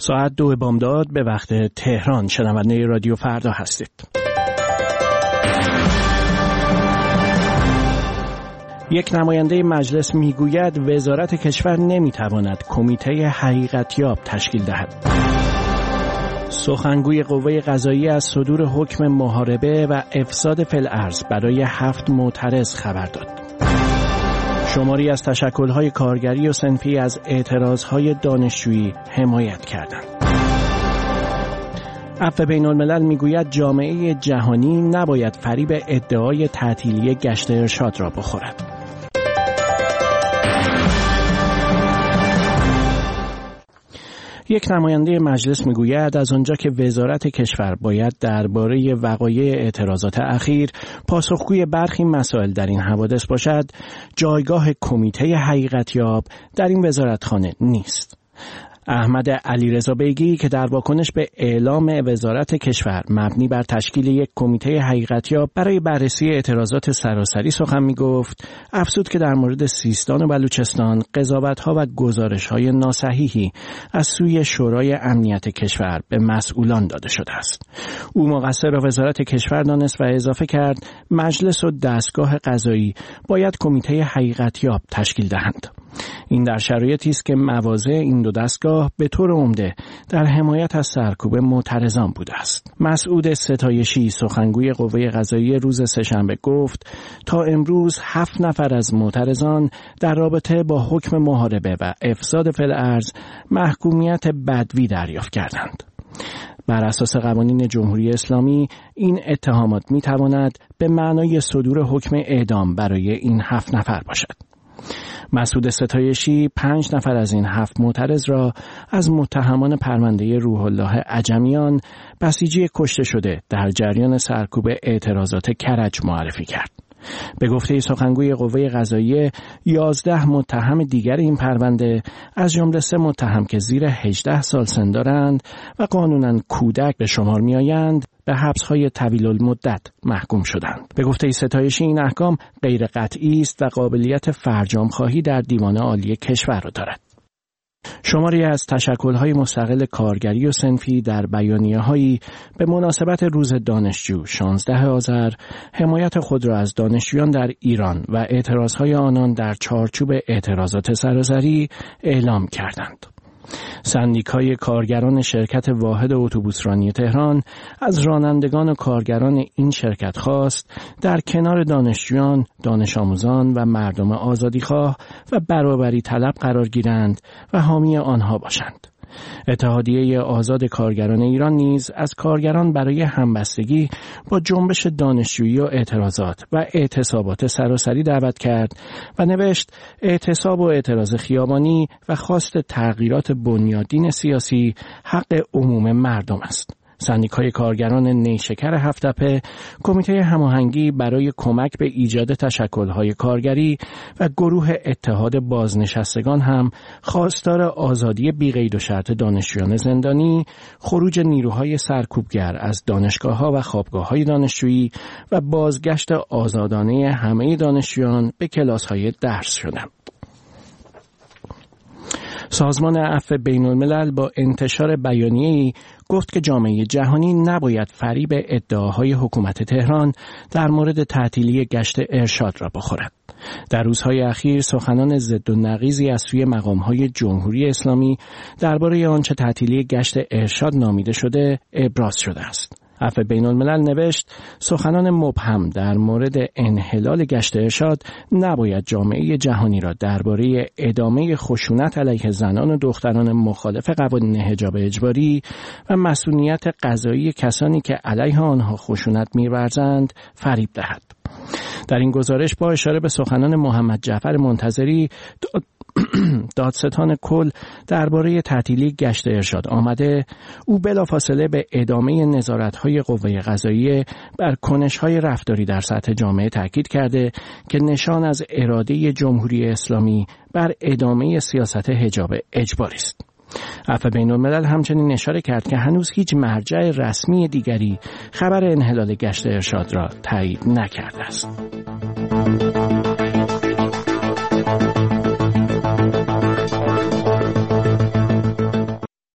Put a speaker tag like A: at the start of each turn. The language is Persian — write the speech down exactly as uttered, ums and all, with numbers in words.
A: ساعت دو بامداد به وقت تهران. شنونده رادیو فردا هستید. یک نماینده مجلس میگوید وزارت کشور نمیتواند کمیته حقیقتیاب تشکیل دهد. سخنگوی قوه قضاییه از صدور حکم محاربه و افساد فی الارض برای هفت معترض خبر داد. شماری از تشکل‌های کارگری و صنفی از اعتراضهای دانشجویی حمایت کردند. عفو بین الملل میگوید جامعه جهانی نباید فریب ادعای تعطیلی گشت ارشاد را بخورد. یک نماینده مجلس میگوید از آنجا که وزارت کشور باید درباره وقایع اعتراضات اخیر پاسخگوی برخی مسائل در این حوادث باشد، جایگاه کمیته حقیقتیاب در این وزارتخانه نیست. احمد علیرضا بیگی که در واکنش به اعلام وزارت کشور مبنی بر تشکیل یک کمیته حقیقتیاب برای بررسی اعتراضات سراسری سخن می‌گفت، افزود که در مورد سیستان و بلوچستان قضاوت‌ها و گزارش‌های ناصحیحی از سوی شورای امنیت کشور به مسئولان داده شده است. او مقصر را وزارت کشور دانست و اضافه کرد مجلس و دستگاه قضایی باید کمیته حقیقتیاب تشکیل دهند. این در شرایطی است که مواضع این دو دستگاه به طور عمده در حمایت از سرکوب معترضان بوده است. مسعود ستایشی سخنگوی قوه قضاییه روز سه‌شنبه گفت تا امروز هفت نفر از معترضان در رابطه با حکم محاربه و افساد فی الارض محکومیت بدوی دریافت کردند. بر اساس قوانین جمهوری اسلامی این اتهامات می تواند به معنای صدور حکم اعدام برای این هفت نفر باشد. مسعود ستایشی پنج نفر از این هفت معترض را از متهمان پرونده روح الله عجمیان بسیجی کشته شده در جریان سرکوب اعتراضات کرج معرفی کرد. به گفته سخنگوی قوه قضاییه یازده متهم دیگر این پرونده از جمله سه متهم که زیر هجده سال سن دارند و قانوناً کودک به شمار می‌آیند به حبس‌های طویل المدت محکوم شدند. به گفته ستایشی این احکام غیر قطعی است و قابلیت فرجام خواهی در دیوان عالی کشور را دارد. شماری از تشکل‌های مستقل کارگری و صنفی در بیانیه‌هایی به مناسبت روز دانشجو شانزده آذر حمایت خود را از دانشجویان در ایران و اعتراضهای آنان در چارچوب اعتراضات سراسری اعلام کردند. سندیکای کارگران شرکت واحد اتوبوسرانی تهران از رانندگان و کارگران این شرکت خواست در کنار دانشجویان، دانش آموزان و مردم آزادیخواه و برابری طلب قرار گیرند و حامی آنها باشند. اتحادیه آزاد کارگران ایران نیز از کارگران برای همبستگی با جنبش دانشجویی و اعتراضات و اعتصابات سراسری دعوت کرد و نوشت اعتصاب و اعتراض خیابانی و خواست تغییرات بنیادین سیاسی حق عموم مردم است. سندیکای کارگران نیشکر هفت‌تپه، کمیته هماهنگی برای کمک به ایجاد تشکل‌های کارگری و گروه اتحاد بازنشستگان هم خواستار آزادی بی‌قید و شرط دانشجویان زندانی، خروج نیروهای سرکوبگر از دانشگاه‌ها و خوابگاه‌های دانشجویی و بازگشت آزادانه همه دانشجویان به کلاس‌های درس شدند. سازمان عفو بین الملل با انتشار بیانیه‌ای گفت که جامعه جهانی نباید فریب ادعاهای حکومت تهران در مورد تعطیلی گشت ارشاد را بخورد. در روزهای اخیر سخنان ضد و نقیضی از سوی مقام‌های جمهوری اسلامی درباره آنچه تعطیلی گشت ارشاد نامیده شده ابراز شده است. عفو بین الملل نوشت سخنان مبهم در مورد انحلال گشت ارشاد نباید جامعه جهانی را درباره ادامه خشونت علیه زنان و دختران مخالف قوانین حجاب اجباری و مسئولیت قضایی کسانی که علیه آنها خشونت می‌ورزند فریب دهد. در این گزارش با اشاره به سخنان محمد جعفر منتظری دادستان کل درباره تعطیلی گشت ارشاد آمده، او بلافاصله به ادامه نظارت‌های قوه قضاییه بر کنش‌های رفتاری در سطح جامعه تاکید کرده که نشان از اراده جمهوری اسلامی بر ادامه سیاست حجاب اجباری است. عفو بین الملل همچنین اشاره کرد که هنوز هیچ مرجع رسمی دیگری خبر انحلال گشت ارشاد را تایید نکرده است.